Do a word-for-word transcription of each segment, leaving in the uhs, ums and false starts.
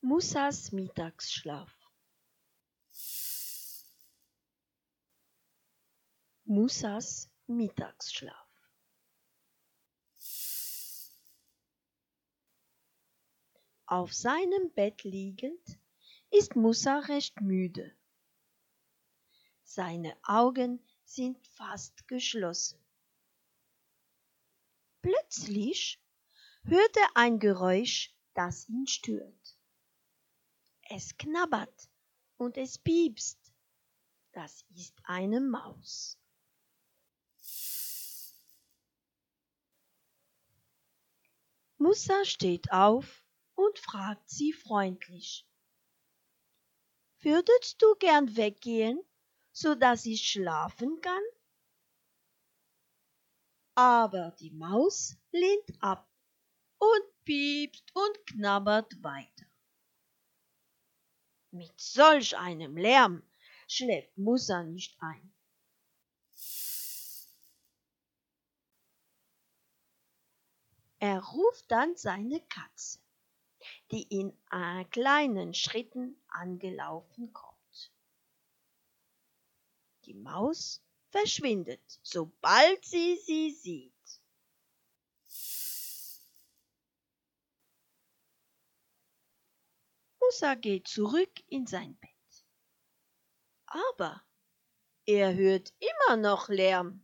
Musas Mittagsschlaf. Musas Mittagsschlaf. Auf seinem Bett liegend ist Musa recht müde. Seine Augen sind fast geschlossen. Plötzlich hört er ein Geräusch, das ihn stört. Es knabbert und es piepst. Das ist eine Maus. Musa steht auf und fragt sie freundlich: Würdest du gern weggehen, so dass ich schlafen kann? Aber die Maus lehnt ab und piepst und knabbert weiter. Mit solch einem Lärm schläft Musa nicht ein. Er ruft dann seine Katze, die in kleinen Schritten angelaufen kommt. Die Maus verschwindet, sobald sie sie sieht. Musa geht zurück in sein Bett. Aber er hört immer noch Lärm.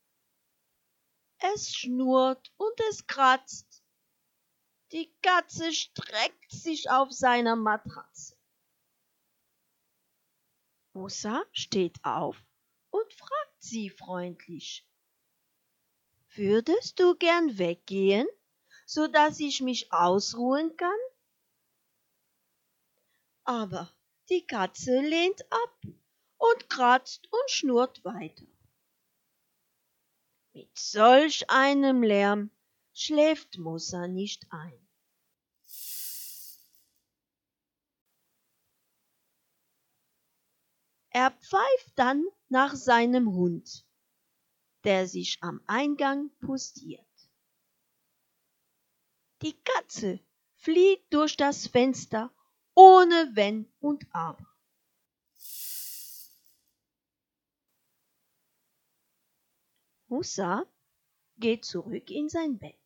Es schnurrt und es kratzt. Die Katze streckt sich auf seiner Matratze. Musa steht auf und fragt sie freundlich: Würdest du gern weggehen, so dass ich mich ausruhen kann? Aber die Katze lehnt ab und kratzt und schnurrt weiter. Mit solch einem Lärm schläft Musa nicht ein. Er pfeift dann nach seinem Hund, der sich am Eingang postiert. Die Katze flieht durch das Fenster ohne Wenn und Aber. Musa geht zurück in sein Bett.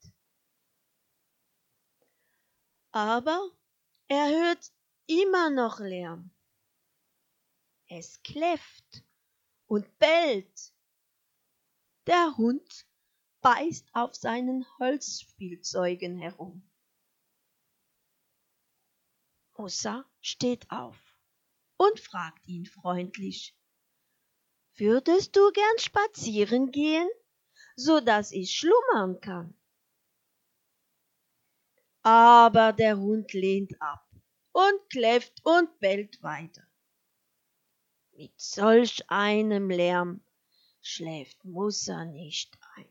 Aber er hört immer noch Lärm. Es kläfft und bellt. Der Hund beißt auf seinen Holzspielzeugen herum. Musa steht auf und fragt ihn freundlich: Würdest du gern spazieren gehen, so dass ich schlummern kann? Aber der Hund lehnt ab und kläfft und bellt weiter. Mit solch einem Lärm schläft Musa nicht ein.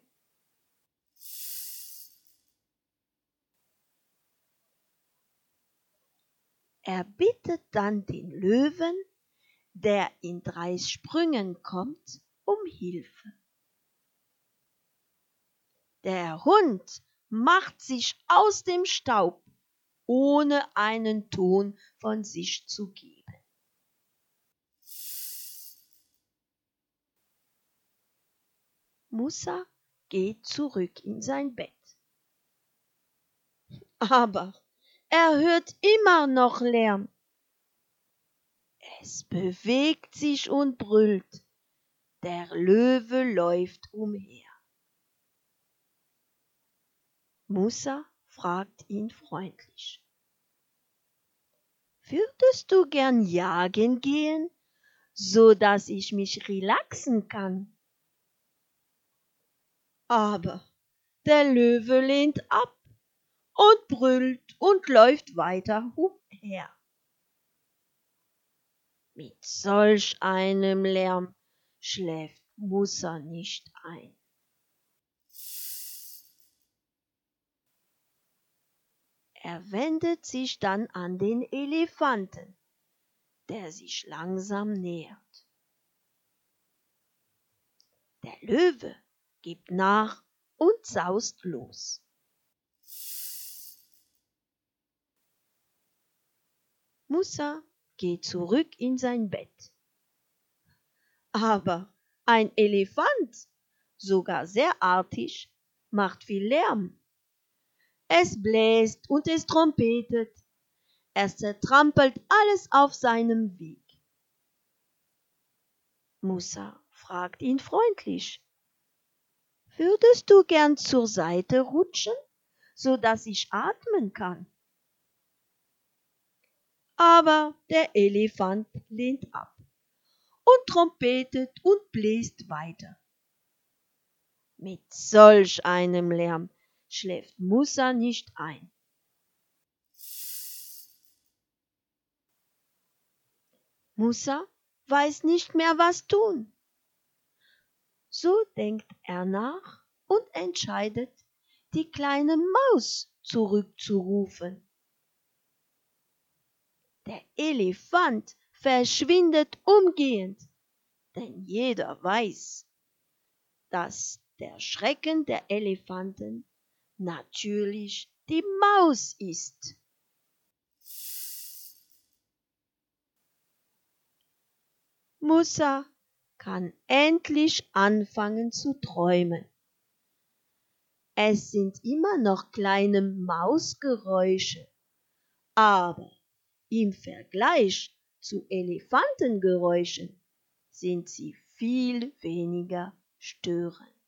Er bittet dann den Löwen, der in drei Sprüngen kommt, um Hilfe. Der Hund macht sich aus dem Staub, ohne einen Ton von sich zu geben. Musa geht zurück in sein Bett. Aber er hört immer noch Lärm. Es bewegt sich und brüllt. Der Löwe läuft umher. Musa fragt ihn freundlich: Würdest du gern jagen gehen, so dass ich mich relaxen kann? Aber der Löwe lehnt ab und brüllt und läuft weiter umher. Mit solch einem Lärm schläft Musa nicht ein. Er wendet sich dann an den Elefanten, der sich langsam nähert. Der Löwe gibt nach und saust los. Musa geht zurück in sein Bett. Aber ein Elefant, sogar sehr artig, macht viel Lärm. Es bläst und es trompetet. Es zertrampelt alles auf seinem Weg. Musa fragt ihn freundlich: Würdest du gern zur Seite rutschen, so dass ich atmen kann? Aber der Elefant lehnt ab und trompetet und bläst weiter. Mit solch einem Lärm schläft Musa nicht ein. Musa weiß nicht mehr, was tun. So denkt er nach und entscheidet, die kleine Maus zurückzurufen. Der Elefant verschwindet umgehend, denn jeder weiß, dass der Schrecken der Elefanten natürlich die Maus ist. Musa kann endlich anfangen zu träumen. Es sind immer noch kleine Mausgeräusche, aber im Vergleich zu Elefantengeräuschen sind sie viel weniger störend.